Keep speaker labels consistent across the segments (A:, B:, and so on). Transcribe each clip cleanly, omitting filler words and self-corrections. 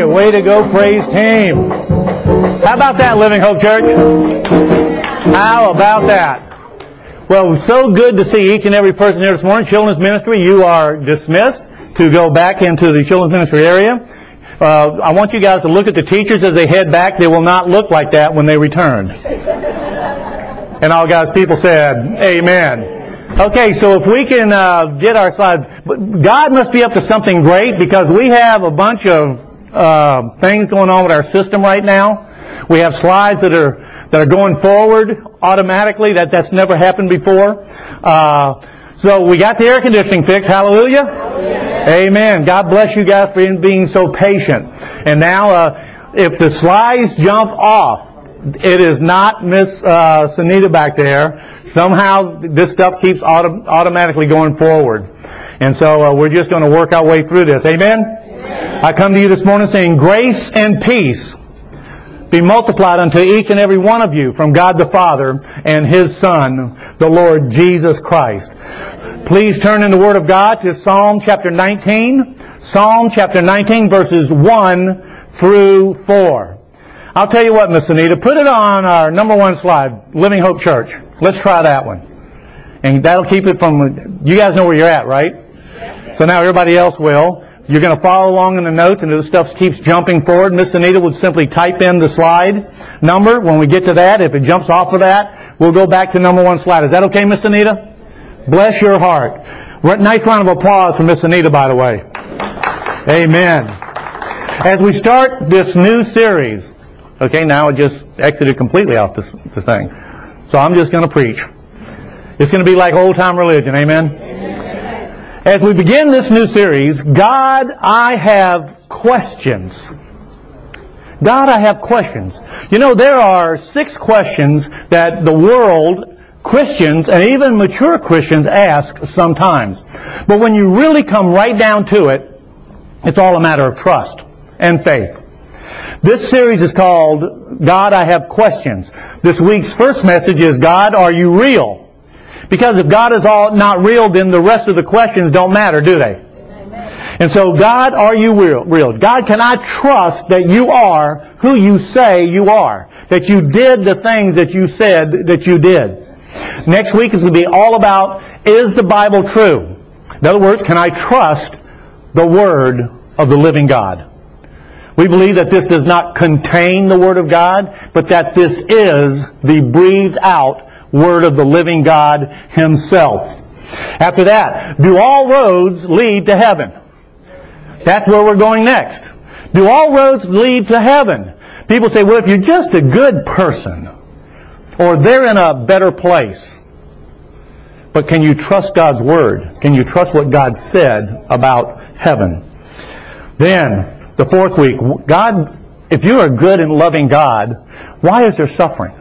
A: way to go, praise team. How about that, Living Hope Church? How about that? Well, so good to see each and every person here this morning. Children's Ministry, you are dismissed to go back into the Children's Ministry area. I want you guys to look at the teachers as they head back. They will not look like that when they return. And all God's people said, amen. Okay, so if we can get our slides. God must be up to something great, because we have a bunch of things going on with our system right now. We have slides that are going forward automatically. That's never happened before. So we got the air conditioning fixed. Hallelujah. Amen. God bless you guys for being so patient. And now, if the slides jump off, it is not Miss Sunita back there. Somehow this stuff keeps automatically going forward. And so we're just going to work our way through this. Amen? I come to you this morning saying, grace and peace be multiplied unto each and every one of you from God the Father and His Son, the Lord Jesus Christ. Please turn in the Word of God to Psalm chapter 19. Psalm chapter 19, verses 1 through 4. I'll tell you what, Miss Anita, put it on our number one slide, Living Hope Church. Let's try that one. And that'll keep it from, you guys know where you're at, right? So now everybody else will. You're going to follow along in the notes, and the stuff keeps jumping forward. Miss Anita would simply type in the slide number. When we get to that, if it jumps off of that, we'll go back to number one slide. Is that okay, Miss Anita? Bless your heart. Nice round of applause for Miss Anita, by the way. Amen. As we start this new series, okay, now it just exited completely off this thing. So I'm just going to preach. It's going to be like old-time religion. Amen? As we begin this new series, God, I have questions. God, I have questions. You know, there are 6 questions that the world, Christians, and even mature Christians ask sometimes. But when you really come right down to it, it's all a matter of trust and faith. This series is called, God, I Have Questions. This week's first message is, God, are you real? Because if God is not real, then the rest of the questions don't matter, do they? And so, God, are you real? God, can I trust that you are who you say you are? That you did the things that you said that you did? Next week is going to be all about, is the Bible true? In other words, can I trust the Word of the living God? We believe that this does not contain the Word of God, but that this is the breathed out Word of the living God Himself. After that, do all roads lead to heaven? That's where we're going next. Do all roads lead to heaven? People say, well, if you're just a good person, or they're in a better place. But can you trust God's Word? Can you trust what God said about heaven? Then, the fourth week, God, if you're a good and loving God, why is there suffering?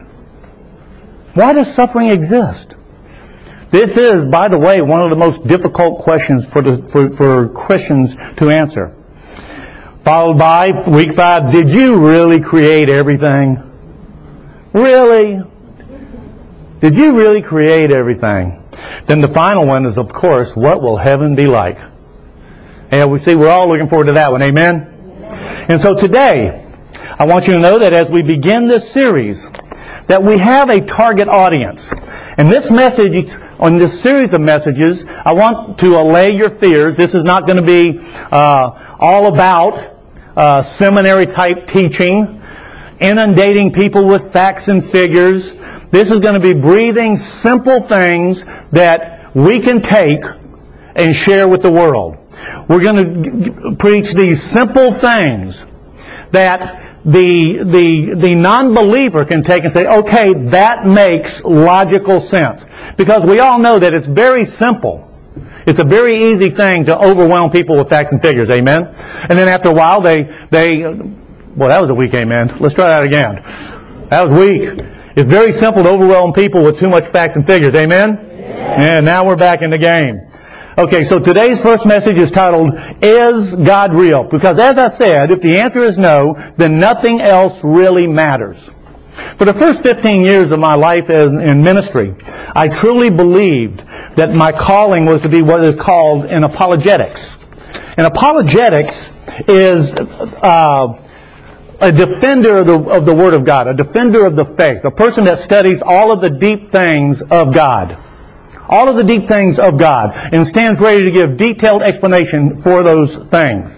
A: Why does suffering exist? This is, by the way, one of the most difficult questions for Christians to answer. Followed by, week 5, did you really create everything? Really? Did you really create everything? Then the final one is, of course, what will heaven be like? And we see we're all looking forward to that one. Amen? And so today, I want you to know that as we begin this series, that we have a target audience. And this message, on this series of messages, I want to allay your fears. This is not going to be all about seminary-type teaching, inundating people with facts and figures. This is going to be breathing simple things that we can take and share with the world. We're going to preach these simple things that the non-believer can take and say, okay, that makes logical sense. Because we all know that it's very simple. It's a very easy thing to overwhelm people with facts and figures, amen? And then after a while, well, that was a weak amen. Let's try that again. That was weak. It's very simple to overwhelm people with too much facts and figures, amen? And now we're back in the game. Okay, so today's first message is titled, Is God Real? Because as I said, if the answer is no, then nothing else really matters. For the first 15 years of my life in ministry, I truly believed that my calling was to be what is called in apologetics. And apologetics is a defender of the Word of God, a defender of the faith, a person that studies all of the deep things of God. All of the deep things of God, and stands ready to give detailed explanation for those things.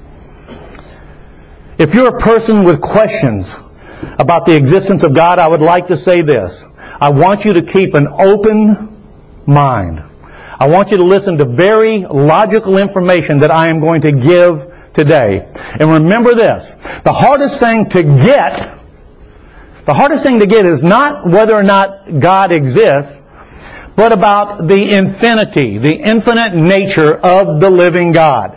A: If you're a person with questions about the existence of God, I would like to say this. I want you to keep an open mind. I want you to listen to very logical information that I am going to give today. And remember this, the hardest thing to get is not whether or not God exists, but about the infinity, the infinite nature of the living God.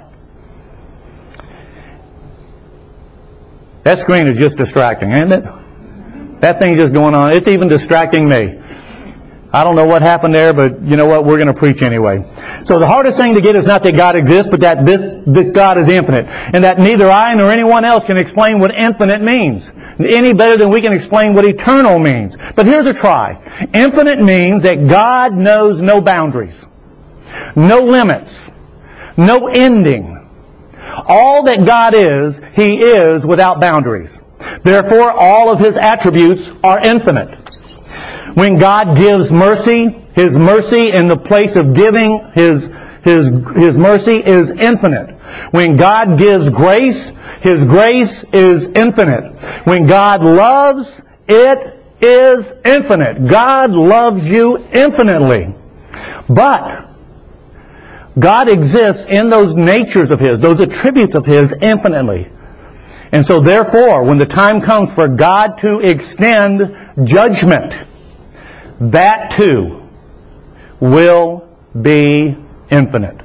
A: That screen is just distracting, isn't it? That thing's just going on. It's even distracting me. I don't know what happened there, but you know what? We're going to preach anyway. So the hardest thing to get is not that God exists, but that this God is infinite. And that neither I nor anyone else can explain what infinite means, any better than we can explain what eternal means. But here's a try. Infinite means that God knows no boundaries, no limits, no ending. All that God is, He is without boundaries. Therefore, all of His attributes are infinite. When God gives mercy, His mercy in the place of giving His mercy is infinite. When God gives grace, His grace is infinite. When God loves, it is infinite. God loves you infinitely. But God exists in those natures of His, those attributes of His infinitely. And so therefore, when the time comes for God to extend judgment, that too will be infinite.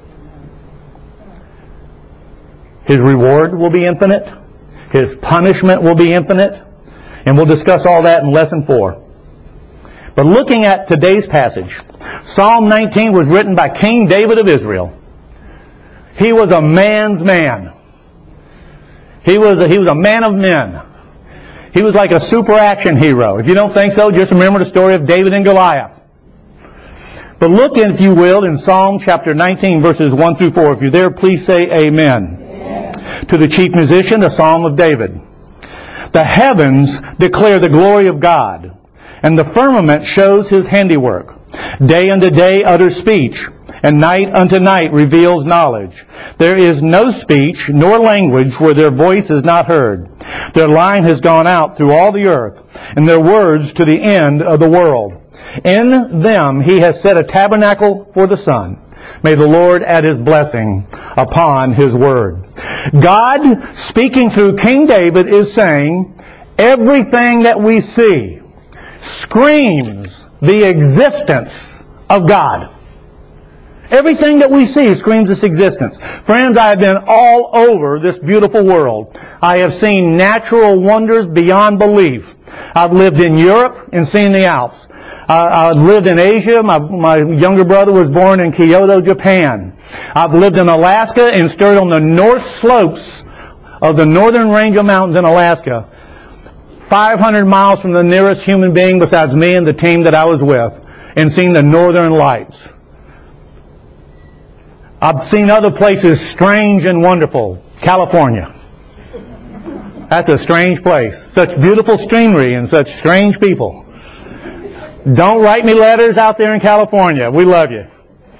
A: His reward will be infinite. His punishment will be infinite. And we'll discuss all that in Lesson 4. But looking at today's passage, Psalm 19 was written by King David of Israel. He was a man's man. He was a man of men. He was like a super action hero. If you don't think so, just remember the story of David and Goliath. But look, if you will, in Psalm chapter 19, verses 1 through 4. If you're there, please say amen. Amen. To the chief musician, a psalm of David. The heavens declare the glory of God, and the firmament shows His handiwork. Day unto day utters speech, and night unto night reveals knowledge. There is no speech nor language where their voice is not heard. Their line has gone out through all the earth, and their words to the end of the world. In them He has set a tabernacle for the sun. May the Lord add His blessing upon His word. God, speaking through King David, is saying, everything that we see screams the existence of God. Everything that we see screams its existence. Friends, I have been all over this beautiful world. I have seen natural wonders beyond belief. I've lived in Europe and seen the Alps. I've lived in Asia. My younger brother was born in Kyoto, Japan. I've lived in Alaska and stood on the north slopes of the northern range of mountains in Alaska, 500 miles from the nearest human being besides me and the team that I was with, and seen the northern lights. I've seen other places strange and wonderful. California. That's a strange place. Such beautiful scenery and such strange people. Don't write me letters out there in California. We love you.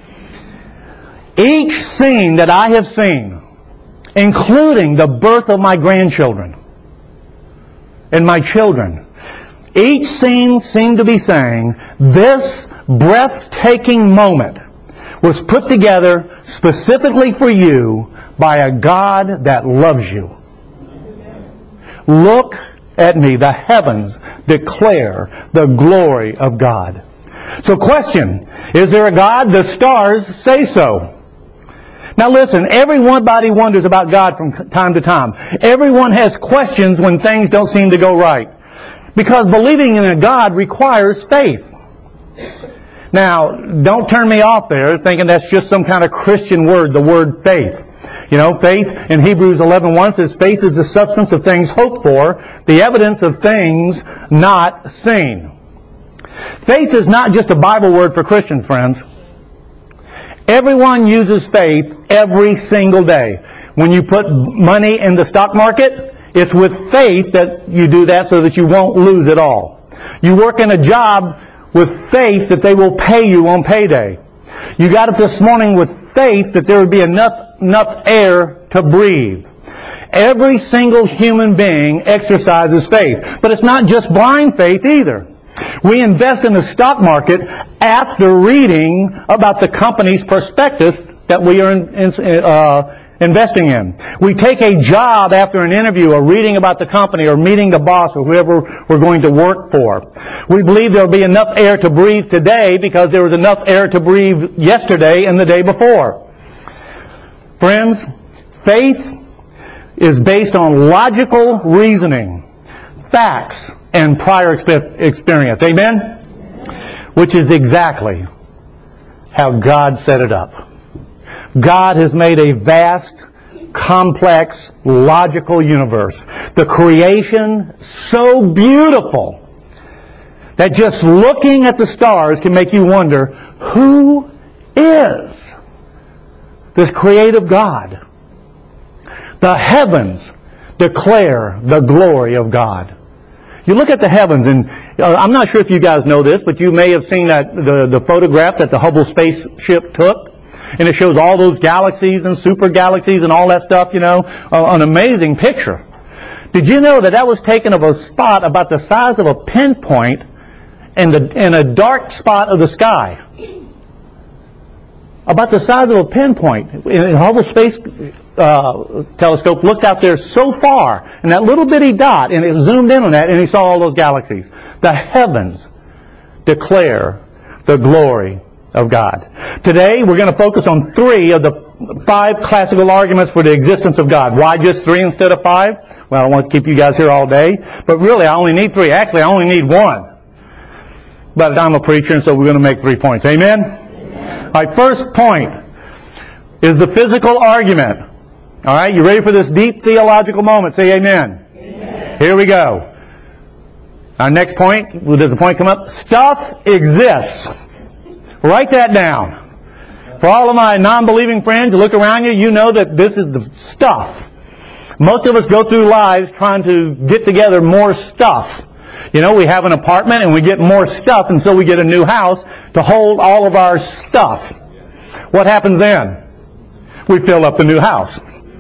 A: Each scene that I have seen, including the birth of my grandchildren and my children, each scene seemed to be saying, this breathtaking moment was put together specifically for you by a God that loves you. Look at me. The heavens declare the glory of God. So question, is there a God? The stars say so. Now listen, everybody wonders about God from time to time. Everyone has questions when things don't seem to go right. Because believing in a God requires faith. Now, don't turn me off there thinking that's just some kind of Christian word, the word faith. You know, faith in Hebrews 11:1 says, faith is the substance of things hoped for, the evidence of things not seen. Faith is not just a Bible word for Christian friends. Everyone uses faith every single day. When you put money in the stock market, it's with faith that you do that so that you won't lose it all. You work in a job with faith that they will pay you on payday. You got up this morning with faith that there would be enough air to breathe. Every single human being exercises faith. But it's not just blind faith either. We invest in the stock market after reading about the company's prospectus that we are investing in. We take a job after an interview or reading about the company or meeting the boss or whoever we're going to work for. We believe there will be enough air to breathe today because there was enough air to breathe yesterday and the day before. Friends, faith is based on logical reasoning, facts, and prior experience. Amen? Which is exactly how God set it up. God has made a vast, complex, logical universe. The creation so beautiful that just looking at the stars can make you wonder, who is this creative God? The heavens declare the glory of God. You look at the heavens, and I'm not sure if you guys know this, but you may have seen that the photograph that the Hubble spaceship took. And it shows all those galaxies and super galaxies and all that stuff, an amazing picture. Did you know that was taken of a spot about the size of a pinpoint in a dark spot of the sky? About the size of a pinpoint. And Hubble Space Telescope looks out there so far, and that little bitty dot, and it zoomed in on that, and he saw all those galaxies. The heavens declare the glory of God. Today, we're going to focus on 3 of the 5 classical arguments for the existence of God. Why just 3 instead of 5? Well, I want to keep you guys here all day. But really, I only need 3. Actually, I only need 1. But I'm a preacher, and so we're going to make 3 points. Amen? All right, first point is the physical argument. All right, you ready for this deep theological moment? Say amen. Amen. Here we go. Our next point, does the point come up? Stuff exists. Write that down. For all of my non-believing friends, look around you, you know that this is the stuff. Most of us go through lives trying to get together more stuff. We have an apartment and we get more stuff, and so we get a new house to hold all of our stuff. What happens then? We fill up the new house.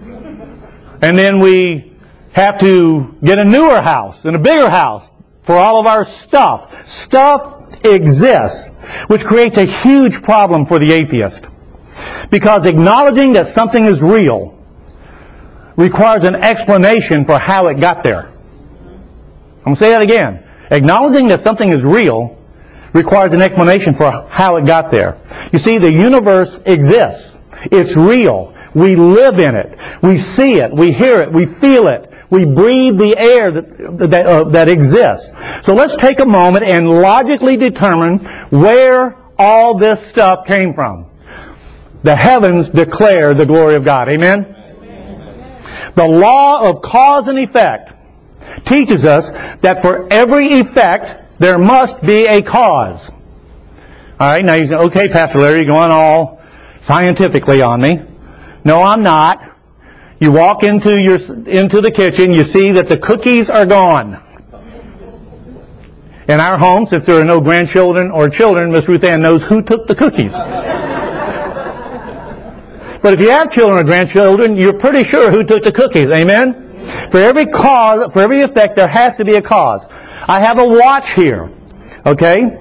A: And then we have to get a newer house and a bigger house for all of our stuff. Stuff exists, which creates a huge problem for the atheist. Because acknowledging that something is real requires an explanation for how it got there. I'm going to say that again. Acknowledging that something is real requires an explanation for how it got there. You see, the universe exists. It's real. We live in it. We see it. We hear it. We feel it. We breathe the air that exists. So let's take a moment and logically determine where all this stuff came from. The heavens declare the glory of God. Amen? The law of cause and effect teaches us that for every effect, there must be a cause. All right, now you say, okay, Pastor Larry, you're going all scientifically on me. No, I'm not. You walk into the kitchen, you see that the cookies are gone. In our home, since there are no grandchildren or children, Miss Ruth Ann knows who took the cookies. But if you have children or grandchildren, you're pretty sure who took the cookies. Amen? For every cause, for every effect, there has to be a cause. I have a watch here. Okay?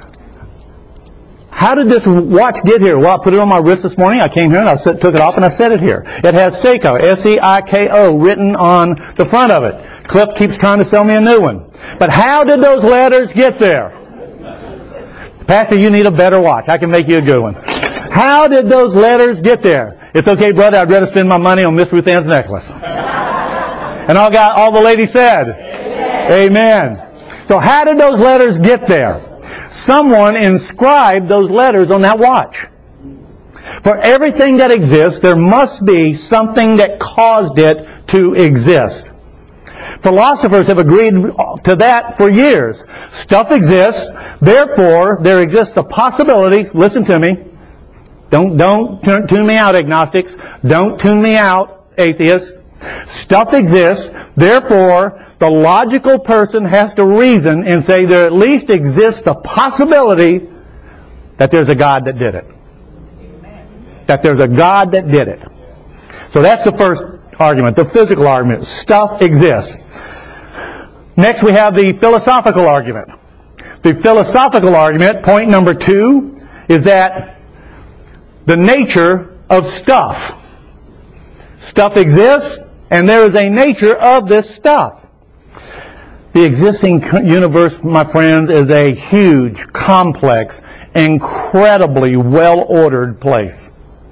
A: How did this watch get here? Well, I put it on my wrist this morning. I came here and I took it off and I set it here. It has Seiko, S-E-I-K-O, written on the front of it. Cliff keeps trying to sell me a new one. But how did those letters get there? Pastor, you need a better watch. I can make you a good one. How did those letters get there? It's okay, brother. I'd rather spend my money on Miss Ruth Ann's necklace. And all the ladies said, Amen. So how did those letters get there? Someone inscribed those letters on that watch. For everything that exists, there must be something that caused it to exist. Philosophers have agreed to that for years. Stuff exists, therefore there exists the possibility, listen to me, Don't tune me out, agnostics. Don't tune me out, atheists. Stuff exists. Therefore, the logical person has to reason and say there at least exists the possibility that there's a God that did it. That there's a God that did it. So that's the first argument, the physical argument. Stuff exists. Next we have the philosophical argument. The philosophical argument, point number 2, is that the nature of stuff. Stuff exists, and there is a nature of this stuff. The existing universe, my friends, is a huge, complex, incredibly well-ordered place.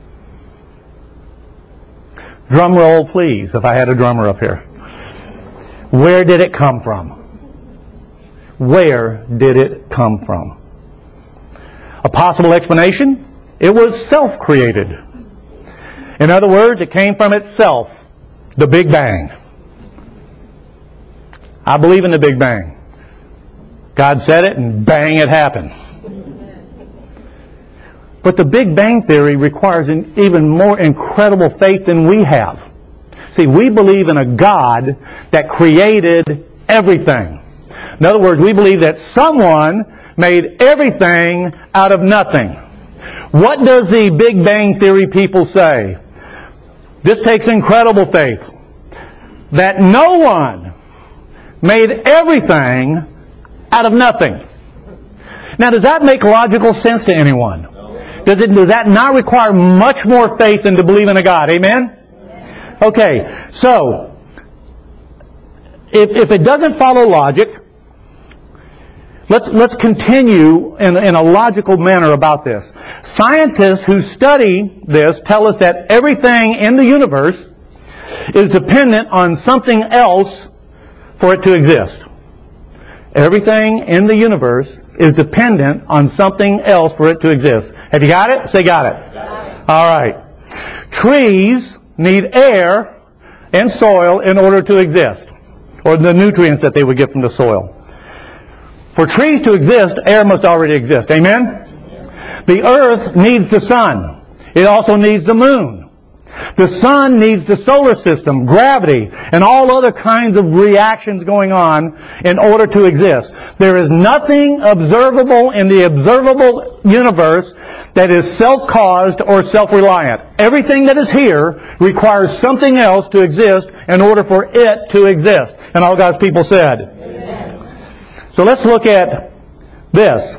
A: Drum roll, please, if I had a drummer up here. Where did it come from? Where did it come from? A possible explanation? It was self-created. In other words, it came from itself. The Big Bang. I believe in the Big Bang. God said it, and bang, it happened. But the Big Bang Theory requires an even more incredible faith than we have. See, we believe in a God that created everything. In other words, we believe that someone made everything out of nothing. What does the Big Bang Theory people say? This takes incredible faith. That no one made everything out of nothing. Now, does that make logical sense to anyone? Does that not require much more faith than to believe in a God? Amen? Okay, so, if it doesn't follow logic, let's continue in a logical manner about this. Scientists who study this tell us that everything in the universe is dependent on something else for it to exist. Everything in the universe is dependent on something else for it to exist. Have you got it? Say got it. Got it. All right. Trees need air and soil in order to exist, or the nutrients that they would get from the soil. For trees to exist, air must already exist. Amen? The earth needs the sun. It also needs the moon. The sun needs the solar system, gravity, and all other kinds of reactions going on in order to exist. There is nothing observable in the observable universe that is self-caused or self-reliant. Everything that is here requires something else to exist in order for it to exist. And all God's people said. Amen. So let's look at this.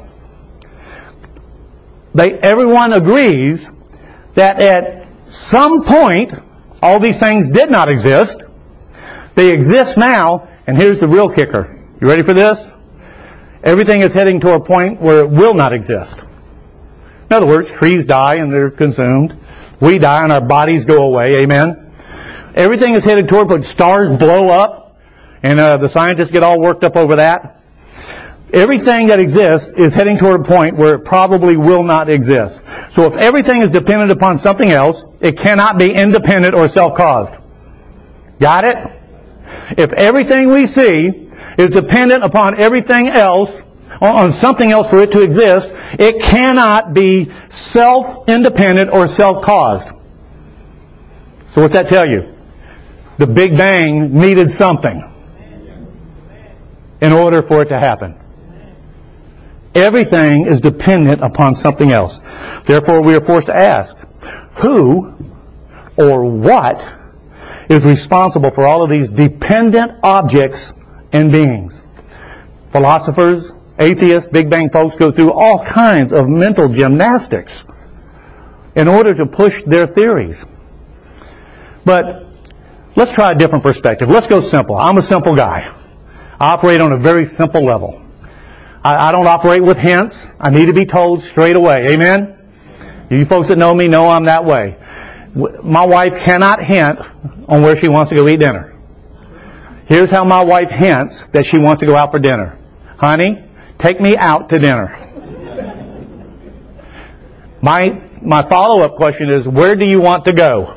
A: Everyone agrees that at some point, all these things did not exist. They exist now, and here's the real kicker. You ready for this? Everything is heading to a point where it will not exist. In other words, trees die and they're consumed. We die and our bodies go away. Amen? Everything is headed toward, but stars blow up, and the scientists get all worked up over that. Everything that exists is heading toward a point where it probably will not exist. So if everything is dependent upon something else, it cannot be independent or self-caused. Got it? If everything we see is dependent upon everything else, on something else for it to exist, it cannot be self-independent or self-caused. So what's that tell you? The Big Bang needed something in order for it to happen. Everything is dependent upon something else. Therefore, we are forced to ask, who or what is responsible for all of these dependent objects and beings? Philosophers, atheists, Big Bang folks go through all kinds of mental gymnastics in order to push their theories. But let's try a different perspective. Let's go simple. I'm a simple guy. I operate on a very simple level. I don't operate with hints. I need to be told straight away. Amen? You folks that know me know I'm that way. My wife cannot hint on where she wants to go eat dinner. Here's how my wife hints that she wants to go out for dinner. Honey, take me out to dinner. My follow-up question is, where do you want to go?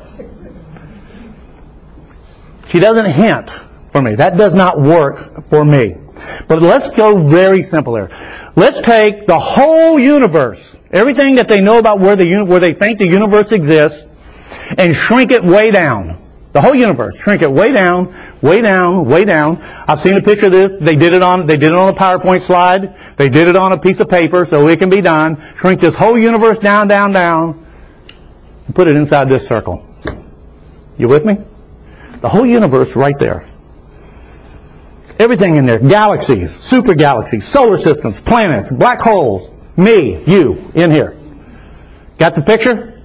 A: She doesn't hint for me. That does not work for me. But let's go very simple here. Let's take the whole universe, everything that they know about where they think the universe exists, and shrink it way down. The whole universe. Shrink it way down, way down, way down. I've seen a picture of this. They did it on a PowerPoint slide. They did it on a piece of paper, so it can be done. Shrink this whole universe down, down, down, and put it inside this circle. You with me? The whole universe right there. Everything in there. Galaxies, super galaxies, solar systems, planets, black holes. Me, you, in here. Got the picture?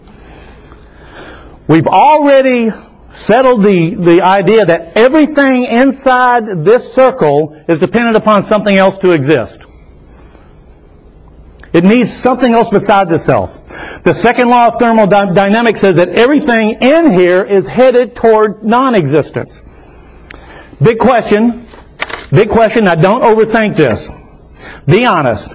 A: We've already settled the idea that everything inside this circle is dependent upon something else to exist. It needs something else besides itself. The second law of thermodynamics says that everything in here is headed toward non-existence. Big question. Now don't overthink this. Be honest.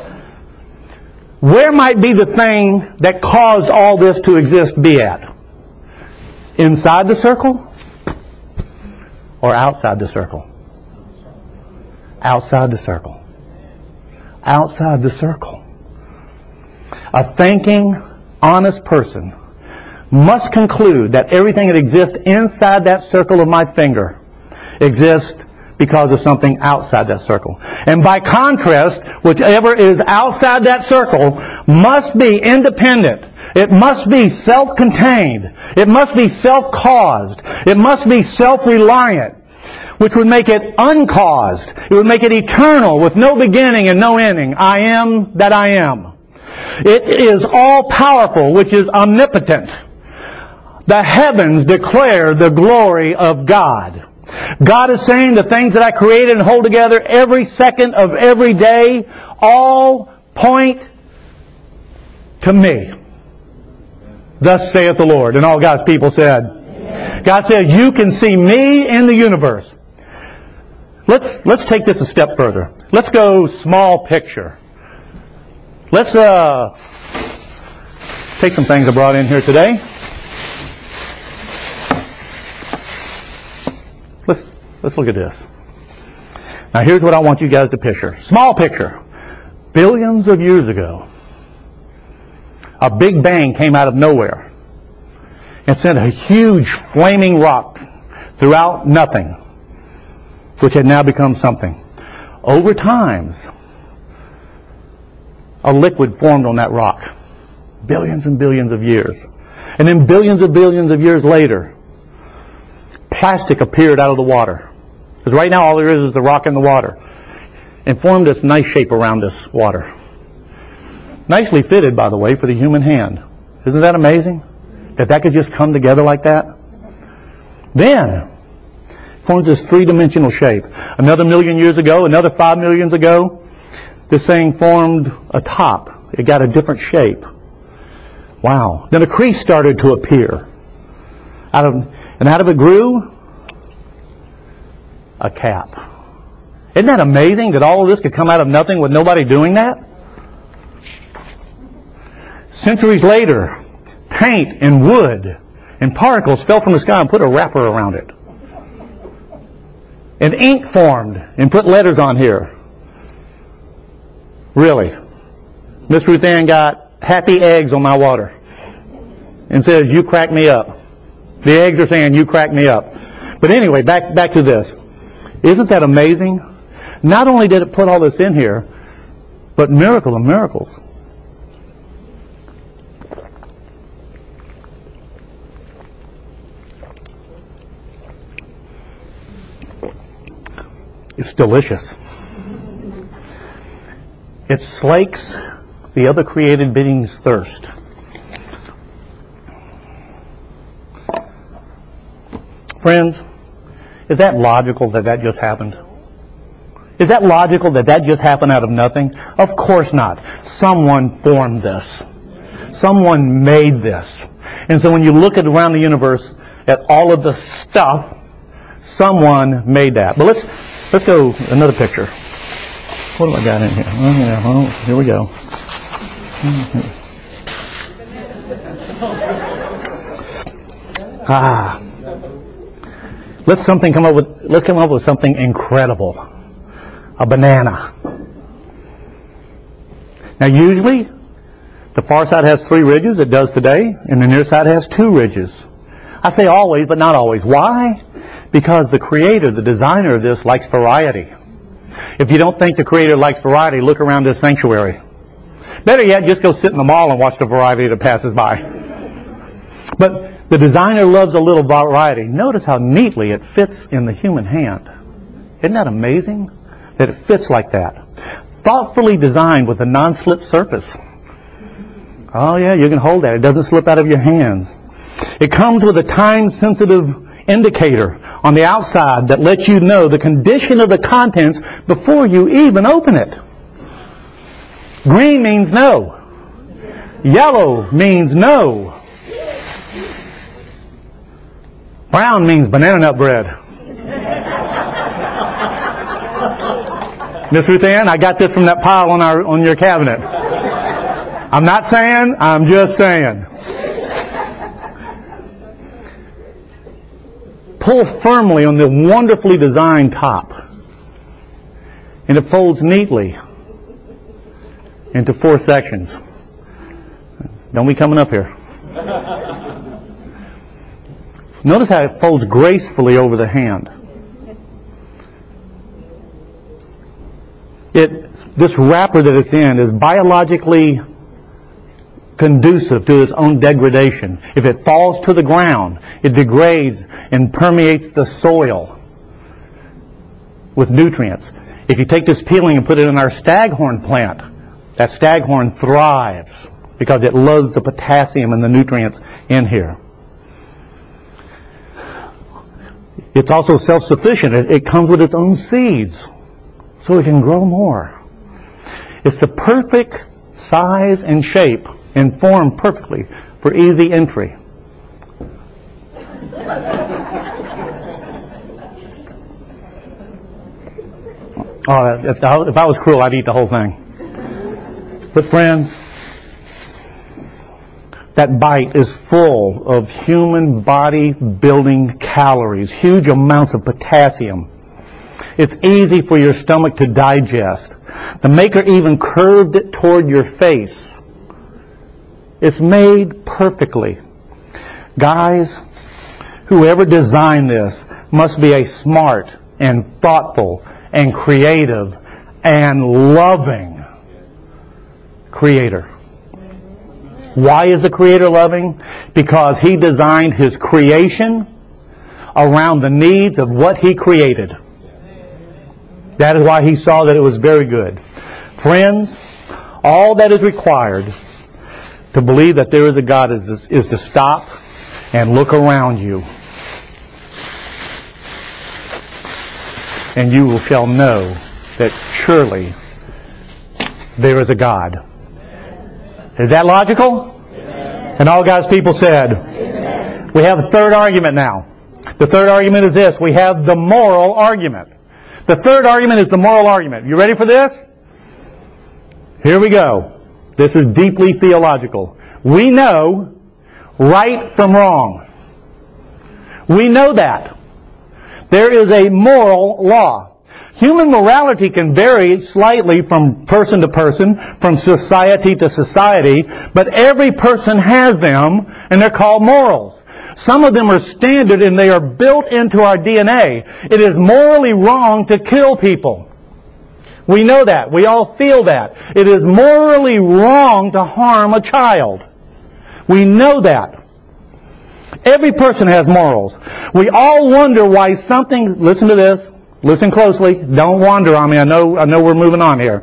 A: Where might be the thing that caused all this to exist be at? Inside the circle? Or outside the circle? Outside the circle. Outside the circle. A thinking, honest person must conclude that everything that exists inside that circle of my finger exists because of something outside that circle. And by contrast, whichever is outside that circle must be independent. It must be self-contained. It must be self-caused. It must be self-reliant, which would make it uncaused. It would make it eternal with no beginning and no ending. I am that I am. It is all-powerful, which is omnipotent. The heavens declare the glory of God. God is saying the things that I created and hold together every second of every day all point to me. Thus saith the Lord. And all God's people said. Amen. God says, you can see me in the universe. Let's take this a step further. Let's go small picture. Let's take some things I brought in here today. Let's look at this. Now here's what I want you guys to picture. Small picture. Billions of years ago, a big bang came out of nowhere and sent a huge flaming rock throughout nothing, which had now become something. Over time, a liquid formed on that rock. Billions and billions of years. And then billions of years later, plastic appeared out of the water. Because right now all there is the rock and the water. And formed this nice shape around this water. Nicely fitted, by the way, for the human hand. Isn't that amazing? That could just come together like that? Then, forms this three-dimensional shape. Another 1,000,000 years ago, another 5 million ago, this thing formed a top. It got a different shape. Wow. Then a crease started to appear. Out of it grew a cap. Isn't that amazing that all of this could come out of nothing with nobody doing that? Centuries later, paint and wood and particles fell from the sky and put a wrapper around it. And ink formed and put letters on here. Really. Miss Ruth Ann got happy eggs on my water and says, you crack me up. The eggs are saying, you crack me up. But anyway, back to this. Isn't that amazing? Not only did it put all this in here, but miracle of miracles. It's delicious. It slakes the other created being's thirst. Friends, is that logical that just happened? Is that logical that just happened out of nothing? Of course not. Someone formed this. Someone made this. And so when you look around the universe at all of the stuff, someone made that. But let's go another picture. What have I got in here? Oh, here we go. Let's come up with something incredible. A banana. Now usually, the far side has 3 ridges, it does today, and the near side has 2 ridges. I say always, but not always. Why? Because the creator, the designer of this, likes variety. If you don't think the creator likes variety, look around this sanctuary. Better yet, just go sit in the mall and watch the variety that passes by. But the designer loves a little variety. Notice how neatly it fits in the human hand. Isn't that amazing? That it fits like that. Thoughtfully designed with a non-slip surface. Oh yeah, you can hold that. It doesn't slip out of your hands. It comes with a time-sensitive indicator on the outside that lets you know the condition of the contents before you even open it. Green means no. Yellow means no. Brown means banana nut bread. Miss Ruth Ann, I got this from that pile on your cabinet. I'm not saying, I'm just saying. Pull firmly on the wonderfully designed top. And it folds neatly into 4 sections. Don't be coming up here. Notice how it folds gracefully over the hand. This wrapper that it's in is biologically conducive to its own degradation. If it falls to the ground, it degrades and permeates the soil with nutrients. If you take this peeling and put it in our staghorn plant, that staghorn thrives because it loves the potassium and the nutrients in here. It's also self-sufficient. It comes with its own seeds, so it can grow more. It's the perfect size and shape and form perfectly for easy entry. Oh, if I was cruel, I'd eat the whole thing. But friends, that bite is full of human body building calories, huge amounts of potassium. It's easy for your stomach to digest. The maker even curved it toward your face. It's made perfectly. Guys, whoever designed this must be a smart and thoughtful and creative and loving creator. Why is the creator loving? Because he designed his creation around the needs of what he created. That is why he saw that it was very good. Friends, all that is required to believe that there is a God is to stop and look around you. And you shall know that surely there is a God. Is that logical? Amen. And all God's people said, Amen. We have a third argument now. The third argument is this. We have the moral argument. The third argument is the moral argument. You ready for this? Here we go. This is deeply theological. We know right from wrong. We know that. There is a moral law. Human morality can vary slightly from person to person, from society to society, but every person has them, and they're called morals. Some of them are standard and they are built into our DNA. It is morally wrong to kill people. We know that. We all feel that. It is morally wrong to harm a child. We know that. Every person has morals. We all wonder why something, listen to this, listen closely, don't wander on me, I know we're moving on here.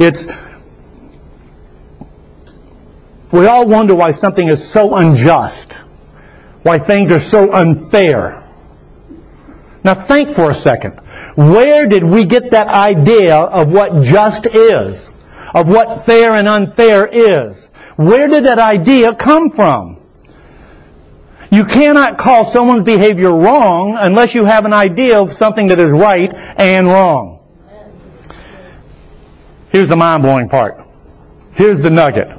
A: We all wonder why something is so unjust, why things are so unfair. Now think for a second. Where did we get that idea of what just is? Of what fair and unfair is? Where did that idea come from? You cannot call someone's behavior wrong unless you have an idea of something that is right and wrong. Here's the mind-blowing part. Here's the nugget.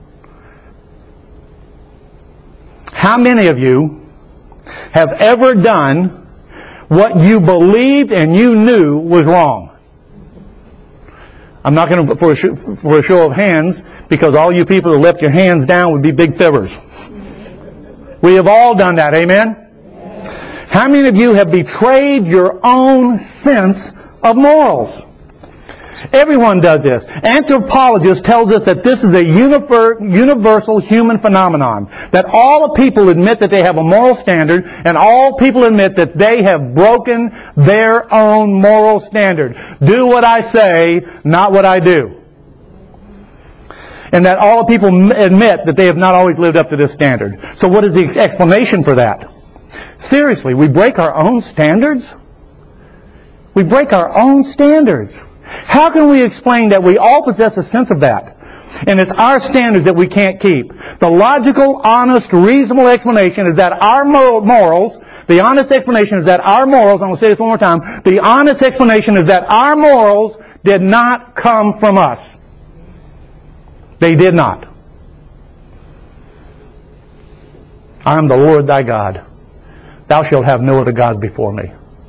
A: How many of you have ever done what you believed and you knew was wrong? I'm not going to for a show of hands, because all you people that left your hands down would be big fibbers. We have all done that, amen? How many of you have betrayed your own sense of morals? Everyone does this. Anthropologists tells us that this is a universal human phenomenon. That all people admit that they have a moral standard, and all people admit that they have broken their own moral standard. Do what I say, not what I do. And that all people admit that they have not always lived up to this standard. So what is the explanation for that? Seriously, we break our own standards? We break our own standards. How can we explain that we all possess a sense of that? And it's our standards that we can't keep. The logical, honest, reasonable explanation is that our morals, the honest explanation is that our morals, I'm going to say this one more time, the honest explanation is that our morals did not come from us. They did not. I am the Lord thy God. Thou shalt have no other gods before me.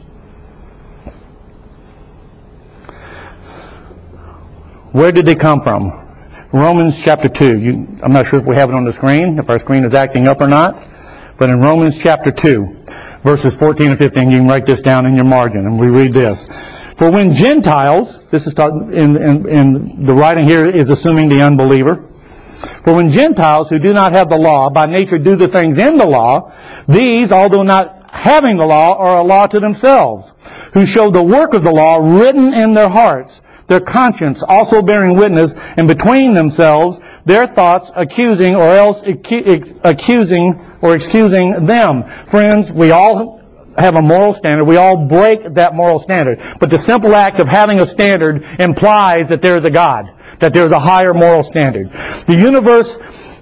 A: Where did they come from? Romans chapter 2. I'm not sure if we have it on the screen, if our screen is acting up or not. But in Romans chapter 2, verses 14 and 15, you can write this down in your margin, and we read this. For when Gentiles, this is in the writing here is assuming the unbeliever. For when Gentiles who do not have the law by nature do the things in the law, these, although not having the law, are a law to themselves, who show the work of the law written in their hearts, their conscience also bearing witness, and between themselves their thoughts accusing or else accusing or excusing them. Friends, we all have a moral standard. We all break that moral standard. But the simple act of having a standard implies that there is a God, that there is a higher moral standard. The universe,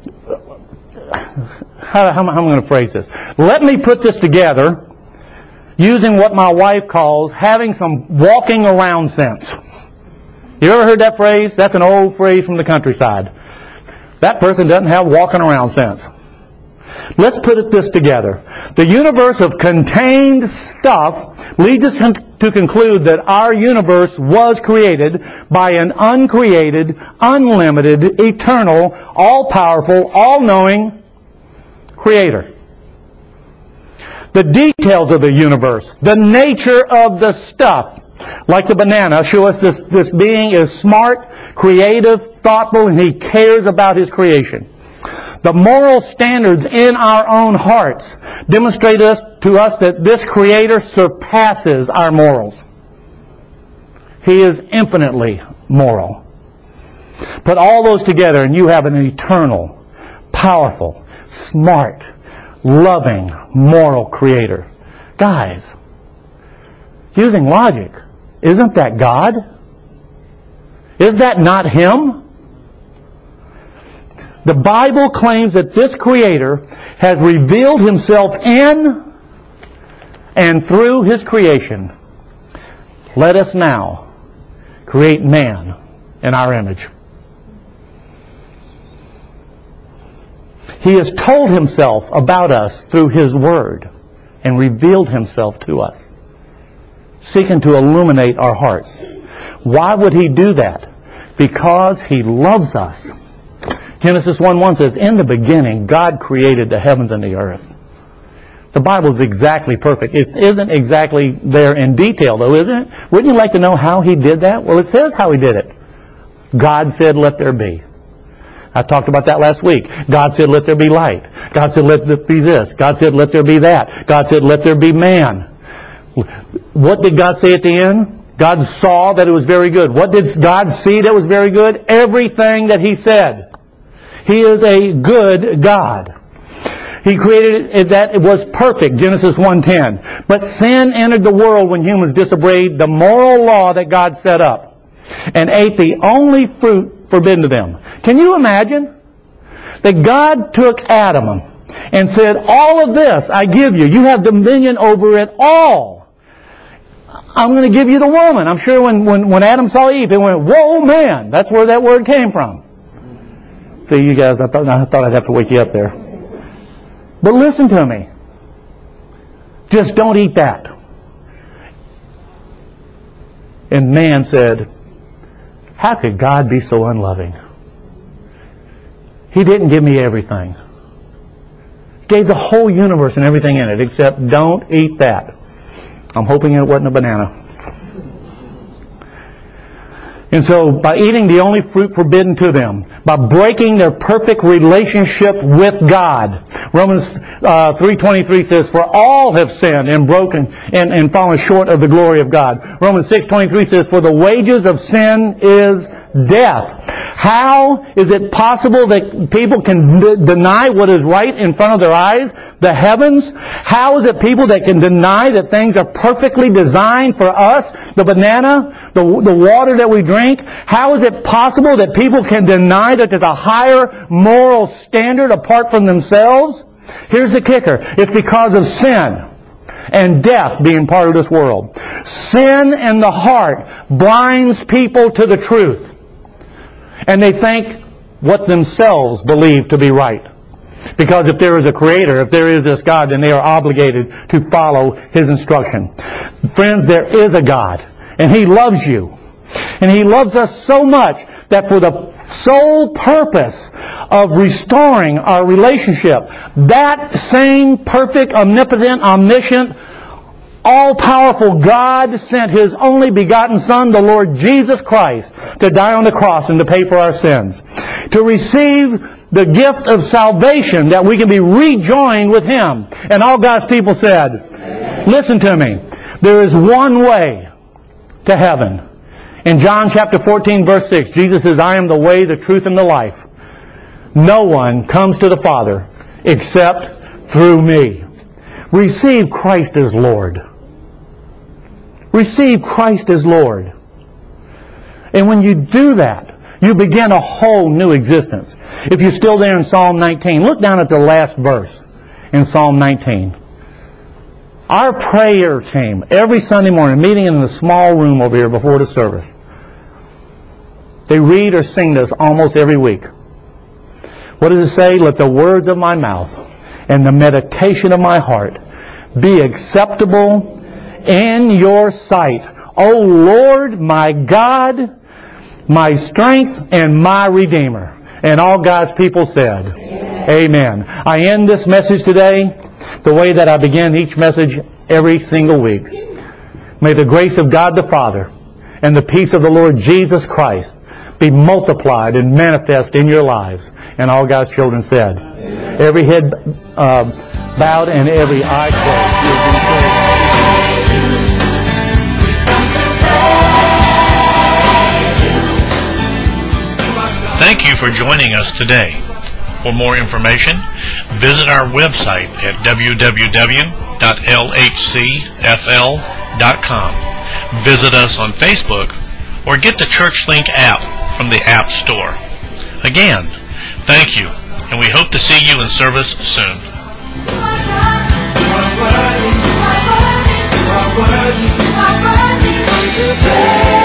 A: how am I going to phrase this? Let me put this together using what my wife calls having some walking around sense. You ever heard that phrase? That's an old phrase from the countryside. That person doesn't have walking around sense. Let's put this together. The universe of contained stuff leads us to conclude that our universe was created by an uncreated, unlimited, eternal, all-powerful, all-knowing Creator. The details of the universe, the nature of the stuff, like the banana, show us this being is smart, creative, thoughtful, and he cares about his creation. The moral standards in our own hearts demonstrate to us that this Creator surpasses our morals. He is infinitely moral. Put all those together and you have an eternal, powerful, smart, loving, moral Creator. Guys, using logic, isn't that God? Is that not Him? The Bible claims that this Creator has revealed Himself in and through His creation. Let us now create man in our image. He has told Himself about us through His Word and revealed Himself to us, seeking to illuminate our hearts. Why would He do that? Because He loves us. Genesis 1:1 says, in the beginning, God created the heavens and the earth. The Bible is exactly perfect. It isn't exactly there in detail, though, isn't it? Wouldn't you like to know how He did that? Well, it says how He did it. God said, let there be. I talked about that last week. God said, let there be light. God said, let there be this. God said, let there be that. God said, let there be man. What did God say at the end? God saw that it was very good. What did God see that was very good? Everything that He said. He is a good God. He created it that it was perfect, Genesis 1:10. But sin entered the world when humans disobeyed the moral law that God set up and ate the only fruit forbidden to them. Can you imagine that God took Adam and said, all of this I give you. You have dominion over it all. I'm going to give you the woman. I'm sure when Adam saw Eve, he went, whoa, man. That's where that word came from. See, you guys, I thought I'd have to wake you up there. But listen to me. Just don't eat that. And man said, how could God be so unloving? He didn't give me everything. He gave the whole universe and everything in it, except don't eat that. I'm hoping it wasn't a banana. And so, by eating the only fruit forbidden to them, by breaking their perfect relationship with God, Romans 3:23 says, "For all have sinned and broken and fallen short of the glory of God." Romans 6:23 says, "For the wages of sin is death." How is it possible that people can deny what is right in front of their eyes? The heavens? How is it people that can deny that things are perfectly designed for us? The banana? The water that we drink? How is it possible that people can deny that there's a higher moral standard apart from themselves? Here's the kicker. It's because of sin and death being part of this world. Sin in the heart blinds people to the truth. And they think what themselves believe to be right. Because if there is a Creator, if there is this God, then they are obligated to follow His instruction. Friends, there is a God, and He loves you. And He loves us so much that for the sole purpose of restoring our relationship, that same perfect, omnipotent, omniscient, all-powerful God sent His only begotten Son, the Lord Jesus Christ, to die on the cross and to pay for our sins. To receive the gift of salvation, that we can be rejoined with Him. And all God's people said, Amen. Listen to me. There is one way to heaven. In John chapter 14, verse 6, Jesus says, "I am the way, the truth, and the life. No one comes to the Father except through me." Receive Christ as Lord. Receive Christ as Lord. And when you do that, you begin a whole new existence. If you're still there in Psalm 19, look down at the last verse in Psalm 19. Our prayer team, every Sunday morning, meeting in the small room over here before the service, they read or sing this almost every week. What does it say? "Let the words of my mouth and the meditation of my heart be acceptable in your sight, O Lord, my God, my strength, and my Redeemer." And all God's people said, Amen. Amen. I end this message today the way that I begin each message every single week. May the grace of God the Father and the peace of the Lord Jesus Christ be multiplied and manifest in your lives. And all God's children said, Amen. Every head bowed and every eye closed.
B: Thank you for joining us today. For more information, visit our website at www.lhcfl.com. Visit us on Facebook or get the ChurchLink app from the App Store. Again, thank you, and we hope to see you in service soon. You are worthy, you are worthy, you are worthy, you are worthy.